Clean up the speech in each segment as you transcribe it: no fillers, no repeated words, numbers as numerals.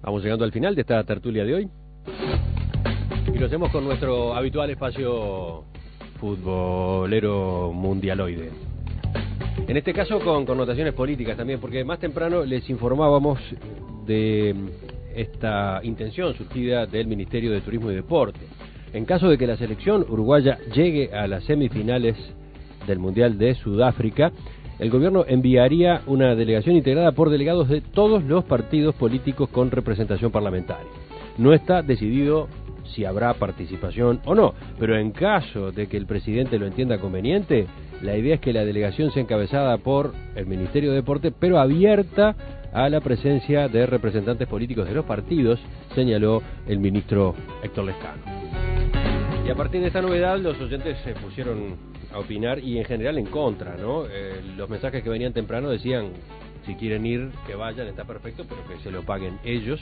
Vamos llegando al final de esta tertulia de hoy. Y lo hacemos con nuestro habitual espacio futbolero mundialoide. En este caso con connotaciones políticas también, porque más temprano les informábamos de esta intención surgida del Ministerio de Turismo y Deporte. En caso de que la selección uruguaya llegue a las semifinales del Mundial de Sudáfrica, el gobierno enviaría una delegación integrada por delegados de todos los partidos políticos con representación parlamentaria. No está decidido si habrá participación o no, pero en caso de que el presidente lo entienda conveniente, la idea es que la delegación sea encabezada por el Ministerio de Deporte, pero abierta a la presencia de representantes políticos de los partidos, señaló el ministro Héctor Lescano. Y a partir de esta novedad, los oyentes se pusieron a opinar y en general en contra, ¿no? Los mensajes que venían temprano decían, si quieren ir, que vayan, está perfecto, pero que se lo paguen ellos.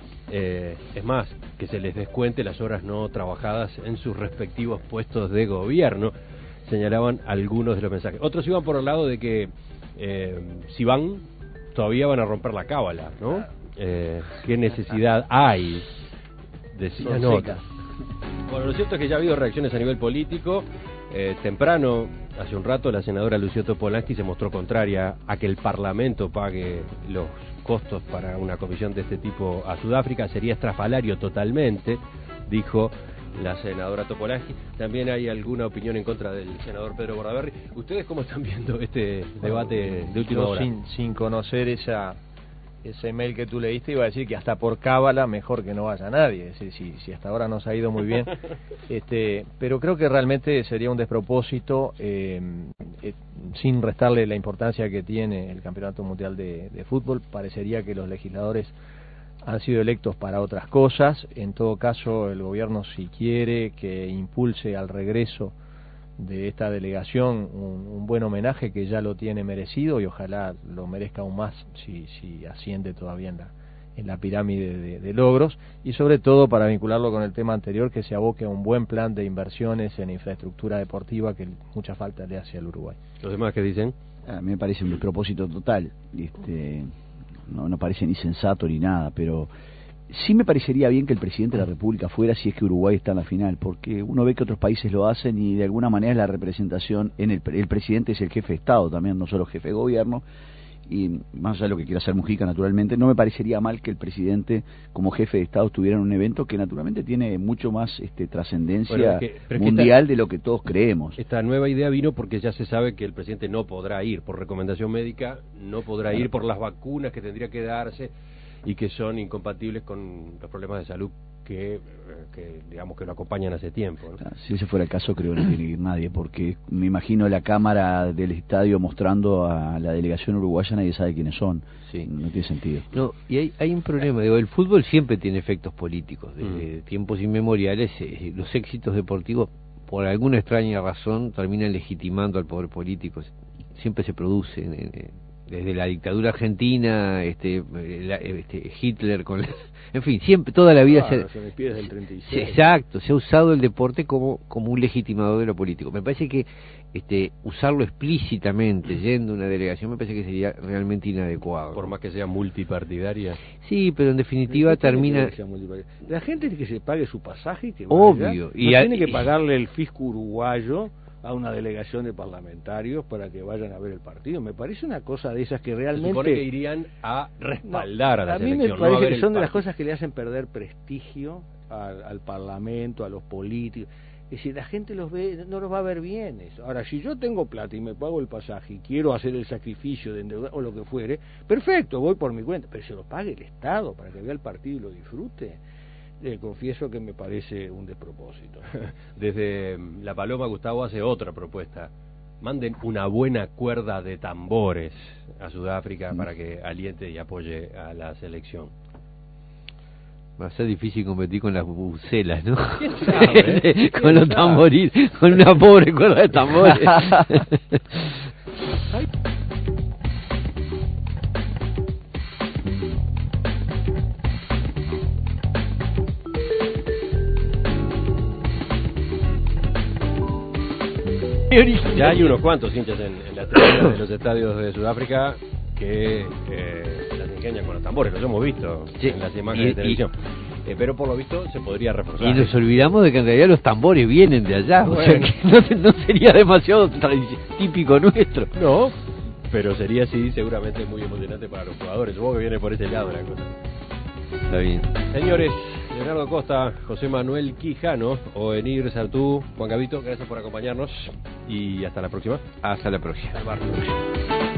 Es más, que se les descuente las horas no trabajadas en sus respectivos puestos de gobierno, señalaban algunos de los mensajes. Otros iban por el lado de que si van, todavía van a romper la cábala, ¿no? ¿Qué necesidad hay? Decían otras. Bueno, lo cierto es que ya ha habido reacciones a nivel político. Temprano, hace un rato, la senadora Lucio Topolansky se mostró contraria a que el Parlamento pague los costos para una comisión de este tipo a Sudáfrica. Sería estrafalario totalmente, dijo la senadora Topolansky. También hay alguna opinión en contra del senador Pedro Bordaberry. ¿Ustedes cómo están viendo este debate de última hora? Sin conocer ese mail que tú leíste, iba a decir que hasta por cábala mejor que no vaya nadie. Es decir, si hasta ahora nos ha ido muy bien, pero creo que realmente sería un despropósito, sin restarle la importancia que tiene el Campeonato Mundial de Fútbol. Parecería que los legisladores han sido electos para otras cosas. En todo caso, el gobierno, si quiere que impulse al regreso de esta delegación un buen homenaje, que ya lo tiene merecido, y ojalá lo merezca aún más si asciende todavía en la pirámide de logros, y sobre todo para vincularlo con el tema anterior, que se aboque a un buen plan de inversiones en infraestructura deportiva que mucha falta le hace al Uruguay. ¿Los demás qué dicen? A mí me parece un despropósito total, no parece ni sensato ni nada, pero sí me parecería bien que el presidente de la República fuera, si es que Uruguay está en la final, porque uno ve que otros países lo hacen y de alguna manera es la representación, el presidente es el jefe de Estado también, no solo jefe de gobierno, y más allá de lo que quiera hacer Mujica, naturalmente, no me parecería mal que el presidente como jefe de Estado estuviera en un evento que naturalmente tiene mucho más trascendencia mundial de lo que todos creemos. Esta nueva idea vino porque ya se sabe que el presidente no podrá ir por recomendación médica, no podrá ir por las vacunas que tendría que darse y que son incompatibles con los problemas de salud que digamos que lo acompañan hace tiempo, ¿no? Si ese fuera el caso, creo que no tiene que ir nadie, porque me imagino la cámara del estadio mostrando a la delegación uruguaya, nadie sabe quiénes son. Sí. No tiene sentido. No, y hay un problema, el fútbol siempre tiene efectos políticos, desde tiempos inmemoriales. Los éxitos deportivos, por alguna extraña razón, terminan legitimando al poder político. Siempre se producen desde la dictadura argentina, Hitler con en fin, siempre, toda la vida se despide del 36. Exacto, se ha usado el deporte como un legitimador de lo político. Me parece que usarlo explícitamente yendo a una delegación me parece que sería realmente inadecuado. Por más que sea multipartidaria. Sí, pero en definitiva termina. La gente tiene que se pague su pasaje y que obvio, vaya. Tiene que pagarle el fisco uruguayo a una delegación de parlamentarios para que vayan a ver el partido. Me parece una cosa de esas que realmente... Se supone que irían a respaldar a la selección. A mí me parece que son de las cosas que le hacen perder prestigio al Parlamento, a los políticos. Es decir, la gente los ve, no los va a ver bien eso. Ahora, si yo tengo plata y me pago el pasaje y quiero hacer el sacrificio de endeudar o lo que fuere, perfecto, voy por mi cuenta, pero se lo pague el Estado para que vea el partido y lo disfrute. Confieso que me parece un despropósito. Desde La Paloma, Gustavo hace otra propuesta. Manden una buena cuerda de tambores a Sudáfrica para que aliente y apoye a la selección. Va a ser difícil competir con las bucelas, ¿no? ¿Quién sabe? Con los tambores, con una pobre cuerda de tambores. Ya hay unos cuantos hinchas en las tribunas de los estadios de Sudáfrica que las chaqueña con los tambores, los hemos visto Sí. en las imágenes de televisión. Pero por lo visto se podría reforzar. Y nos olvidamos de que en realidad los tambores vienen de allá, o sea Bueno. que no sería demasiado típico nuestro. No, pero sería sí seguramente muy emocionante para los jugadores. Supongo que viene por ese lado la cosa. Está bien. Señores, Leonardo Costa, José Manuel Quijano, Ovenir Sartú, Juan Gavito, gracias por acompañarnos y hasta la próxima. Hasta la próxima. Al barrio.